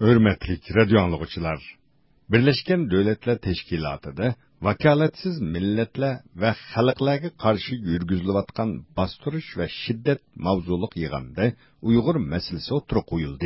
Hürmetlik radio anlıqçılar, Birleşken Devletler Teşkilatı'da vakalatsiz milletler ve xalqlarga qarşı yürgüzülüvatkan bastırış ve şiddet mavzuluk yığında Uyghur meselesi oturuq qoyuldu.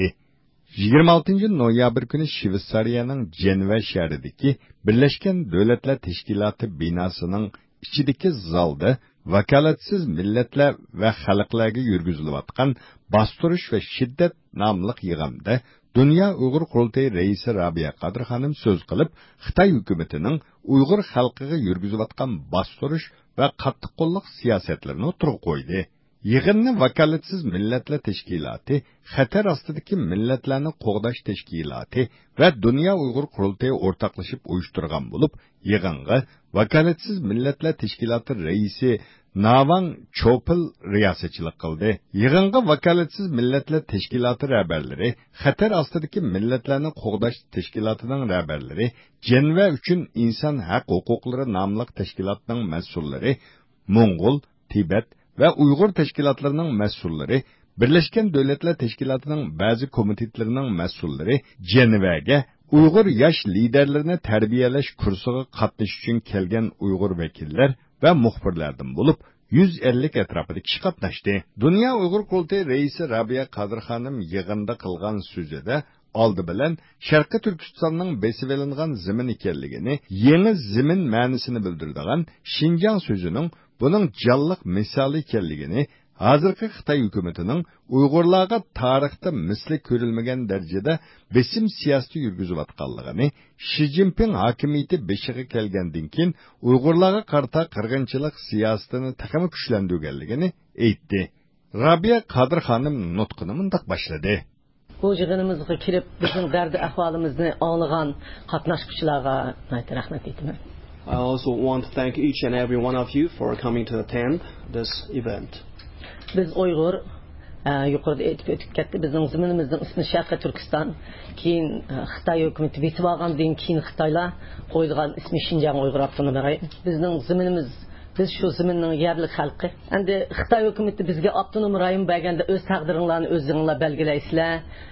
26 noyabr günü Şveysariyanın Ceneve şəhərindəki Birleşken Devletler Teşkilatı binasının içideki zalda vakalatsiz milletler ve xalqlarga yürgüzülüvatkan bastırış ve şiddet namlıq yığında Dünya Uyghur Qurultayı Reisi Rabia Qadir Xanım söz qilib, Xitay hukumatining Uyghur xalqiga yurgizayotgan bostirish va qattiqqo'llik siyosatlarini o'tirib qo'ydi. Yig'inni vakolatsiz millatlar tashkiloti, xatar ostidagi millatlarni qo'g'dash tashkiloti va Dünya Uyghur Qurultayı o'rtaqlashib uyushtirgan bo'lib, yig'inga vakolatsiz millatlar tashkiloti raisi Navang Chopil riyosatchilik qildi. Yig'inga vakolatsiz millatlar tashkiloti rahbarlari, xatar ostidagi millatlarni qo'g'dash tashkilotining rahbarlari, Ceneve uchun inson haq huquqlari nomli tashkilotning mas'ullari, Mo'ng'ul, Tibet va Uyg'ur tashkilotlarining mas'ullari, Birleşken Devletler Teşkilatı'nın bazı komitetlerining mas'ullari Ceneve'ga Uyg'ur yosh liderlarini tarbiyalash kursiga qatnashish uchun kelgan Uyg'ur vakillar ve muhbirlerden bulup 150 etrafında kişi katlaştı. Dünya Uyghur Qurultayı Reisi Rabia Qadir Xanım yığında kılgan sözüde aldı bilen Şarkı Türkistan'ın besivelingan zimin ikerligini, yeni zimin ma'nisini bildirdiğen Şinjan sözünün bunun canlıq misali ikerligini, hazırki Xitay hükümetinin Uygurlarga tarixte misli görülmegen derecede besim siyaseti yürgüzüvatkanlığını, Xi Jinping hakimiyeti beşiğe kelgendin kin Uygurlarga karta kırgınçılık siyasetini takımı güçlendirgenligini eğitti. Rabia Qadir Xanım nutqını mındaq başladı. Bu yığınımızga kirip bizim derdi ahvalimizni anlagan qatnaşqıçılarga rahmet ettimin. I also want to thank each and every one of you for coming to attend this event. Biz Uyghur yuqorida aytib ketdi, bizning ziminimizning ismi Sharqiy Turkiston, keyin Xitoy hukumati bitib olgandan keyin Xitoylar qo'ygan ismi Xinjiang Uyg'ur Avtonom rayon. Bizning ziminimiz, biz shu ziminning yerlik xalqi. Endi Xitoy hukumati bizga avtonom rayon berganda o'z taqdiringlarni o'zingizlar belgilaysizlar.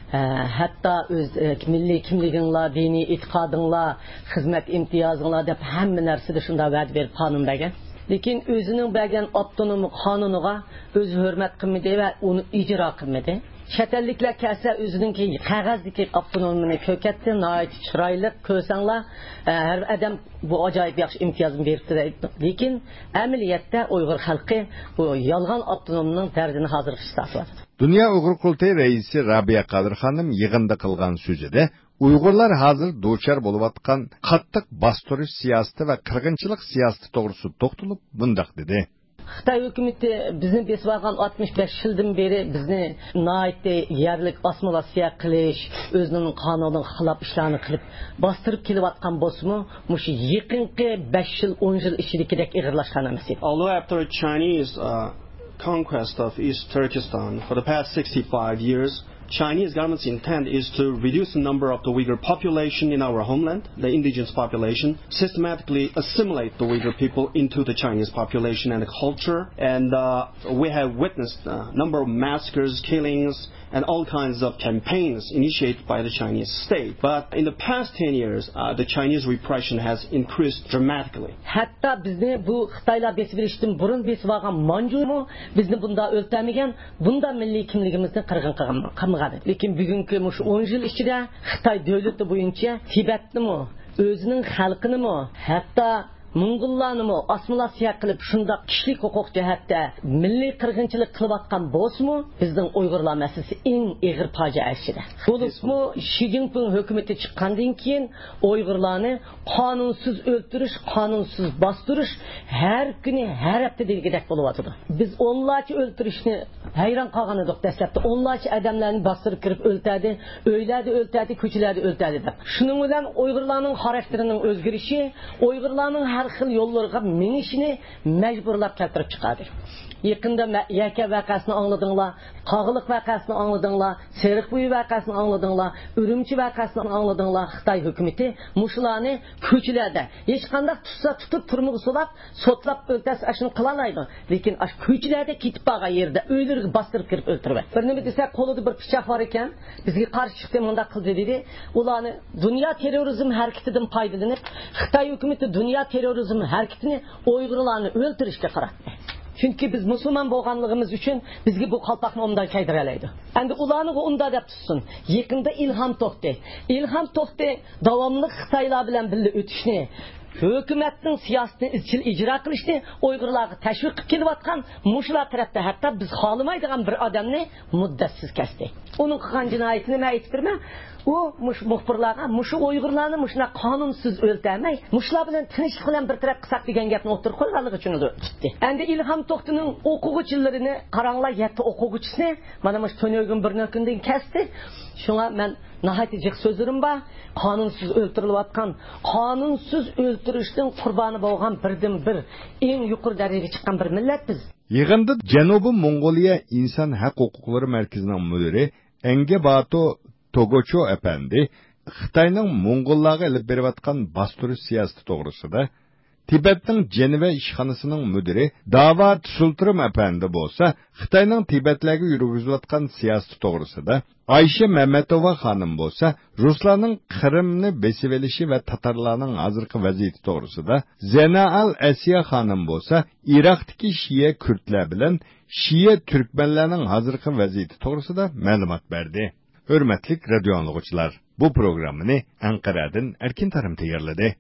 Hatto o'z milliy kimliginglar, diniy e'tiqodinglar, xizmat imtiyozinglar deb hamma narsada shunday va'da berib qonun bergan. Lekin o'zining bergan avtonom qonuniga o'zi hurmat qilmadi va uni ijro qilmadi. Chet-elliklar kelsa o'zininki qog'ozdagi avtonomini ko'katdi, nihoyat chiroyli ko'rsanglar, har odam bu ajoyib yaxshi imtiyozini beribdi. Lekin amaliyotda Uyg'ur xalqi bu yolg'on avtonomning dardini hozir hisoblaydi. Dünya Uyghur Qurultayı Reisi Rabia Qadir Xanım yig'inda qilgan so'zida Uyg'urlar hozir do'char bo'layotgan qattiq bostirish siyosati va qirg'inchilik siyosati to'g'risida to'xtalib bundoq dedi. Xitoy hukumati bizni besib olgan 65 yildan beri bizni noyatda yerlik osmolasiya qilish, o'zining qonuniga xilof ishlarni qilib bostirib kelayotgan bo'lsa-mu, mushu yaqinqi 5 yil 10 yil ichidagidek ig'irlashgan emas. Although after Chinese conquest of East Turkestan for the past 65 years, Chinese government's intent is to reduce the number of the Uyghur population in our homeland, the indigenous population, systematically assimilate the Uyghur people into the Chinese population and the culture. And we have witnessed a number of massacres, killings, and all kinds of campaigns initiated by the Chinese state. But in the past 10 years, the Chinese repression has increased dramatically. Hatta bizni bu Xitoylar besib berishdan burun besib olgan Manjurmu bizni bunda o'ltamigan, bunda milliy kimligimizni qirg'in qilmagan. Lekin bugungi mush 10 yil ichida Xitoy davlati bo'yicha Tibetnimi, o'zining xalqinimi, hatto Mong'ullarni assimilyatsiya qilib shunda kishilik huquq jihatda milliy qirg'inchilik qilayotgan bo'lsa-mu, bizning Uyg'urlar masalasi eng og'ir fojia ichida. Bo'libmi Xi Jinping hukumati chiqqandan keyin Uyg'urlarni qonunsiz o'ltirish, qonunsiz bostirish har kuni, har hafta degidek bo'lyapti. Biz onlarcha o'ltirishni hayron qolgan edik dastlabda. Onlarcha odamlarni bostirib kirib o'ltadi, uylarda o'ltadi, ko'chalarda o'ltadi deb. Shuning bilan Uyg'urlarning xarakterining o'zgarishi, Uyg'urlarning har xil yo'llarga minishini majburlab keltirib chiqadi. Yakında Yaka vakasını anladınlar, Qağılıq vakasını anladınlar, Seriqbuyu vakasını anladınlar, Ürümçi vakasını anladınlar. Xitay hükümeti muşularını köçülerde hiç qandaq tutsa tutup turmuğu solap, sotlap öldəs aşını qılalaydı. Lekin aş köçülerde ketip bağa yerde öylürü bastırıp kirip öldürüp. Bir nemi desek koluda bir bıçaq var eken, bizge qarşı çıktı mında qıldı dedi. Ulanı dünya terrorizm hareketinden faydalanıp, Xitay hükümeti dünya terrorizm hareketini Uygurlarını öldürüşke qaratdı. Çünkü biz Müslüman bolğanlığımız üçün bizge bu qalpaqni ondan kaydıralaydı. Endi ulanı onda dep tutsun. Yakında İlham Tohti. İlham Tohti davamlı Xitaylar bilen birli ötüşni, hükümetin siyasetini izchil icra qilishni Uygurlarga tashviq qilib kelayotgan mushlar tarafda hatto biz xohlamaydigan bir odamni muddatsiz kesdi. Uning qilgan jinoyatini men aytib beraman. U muxbirlarga mushu Uygurlarni mushuna qonunsiz o'ldirmay, mushlar bilan tinchlik bilan bir taraf qilsak degan gapni o'tirib qo'yganligi uchun tutdi. Endi Ilham Tohtining o'quvchilarini qaranglar, 7 o'quvchisini mana shu to'nog'in bir kundan kesdi. Şuna men nahayet jiq sözlerim var. Kanunsuz öldürülüvatkan, kanunsuz öldürüşten kurbanı bolğan birden bir en yuqur derejeye çıkan bir millet biz. Yığında Janubi Mongoliya İnsan Hak Hukukları Merkezi'nin müdürü Enge Bato Togocho Efendi, Xitayning Mongollarga ilib berayotgan bastırış siyaseti to'g'risida Tibetning Jeneva ishxonasining müdiri Davat Sultrim Efendi bo'lsa, Xitoyning Tibetlarga yurgizilayotgan siyosati to'g'risida Ayşe Mehmetova xonim bo'lsa, Ruslarning Qrimni besib olishi va tatarlarning hozirgi vaziyati to'g'risida, Zena al-Asiya xonim bo'lsa, Iroqdagi Shiya Kurdlar bilan Shiya Turkmanlarning hozirgi vaziyati to'g'risida ma'lumot berdi. Hürmetlik radyo anlıqçılar, bu programını Ankara'dan Erkin Tarım tayarladı.